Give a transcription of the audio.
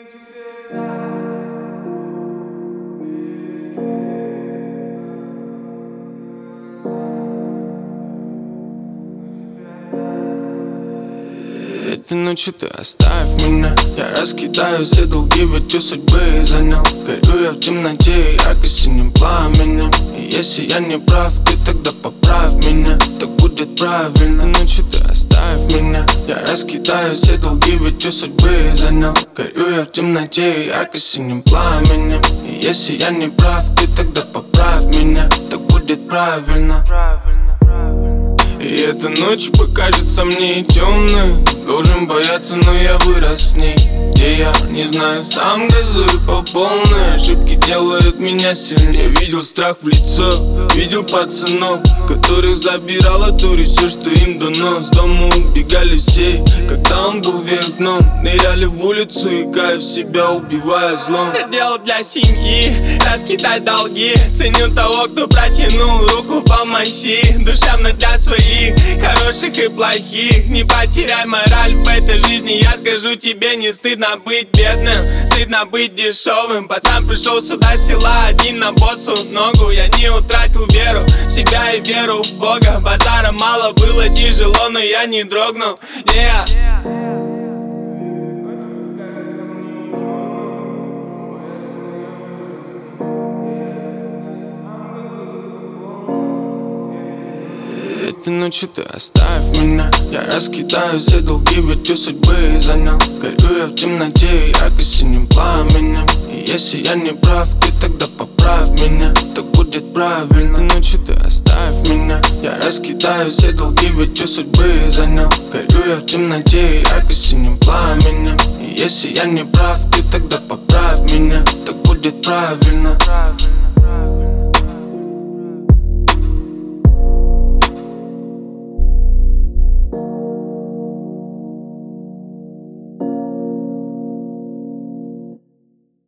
Этой ночью ты оставь меня. Я раскидаю все долги, ведь у судьбы занял. Горю я в темноте ярко-синим пламенем. И если я не прав, ты тогда поправь меня. Так будет правильно. Этой ночью ты оставь меня. Я раскидаю все долги, ведь у судьбы занял. Горю я в темноте ярко-синим пламенем. И если я не прав, ты тогда поправь меня. Так будет правильно. И эта ночь покажется мне темной. Должен бояться, но я вырос в ней, где я не знаю, сам газую по полной. Ошибки делают меня сильнее. Видел страх в лицо, видел пацанов, которых забирала дури все, что им дано. С дома убегали все, когда он был вверх дном. Ныряли в улицу и кайф себя, убивая злом. Я делал для семьи, раскидать долги. Ценю того, кто протянул руку, помощи. Душевно для своих, хороших и плохих. Не потеряй мораль в этой жизни. Я скажу тебе, не стыдно быть бедным, стыдно быть дешевым. Пацан пришел сюда с села один на боссу ногу. Я не утратил веру в себя и веру в Бога. Базара мало, было тяжело, но я не дрогнул. Этой ночью ты оставь меня. Я раскидаю все долги, ведь у судьбы занял. Горю я в темноте ярко-синим пламенем. И если я не прав, ты тогда поправь меня. Так будет правильно. Этой ночью ты оставь меня. Я раскидаю все долги, ведь у судьбы занял. Горю я в темноте ярко-синим пламенем. И если я не прав, ты тогда поправь меня. Так будет правильно.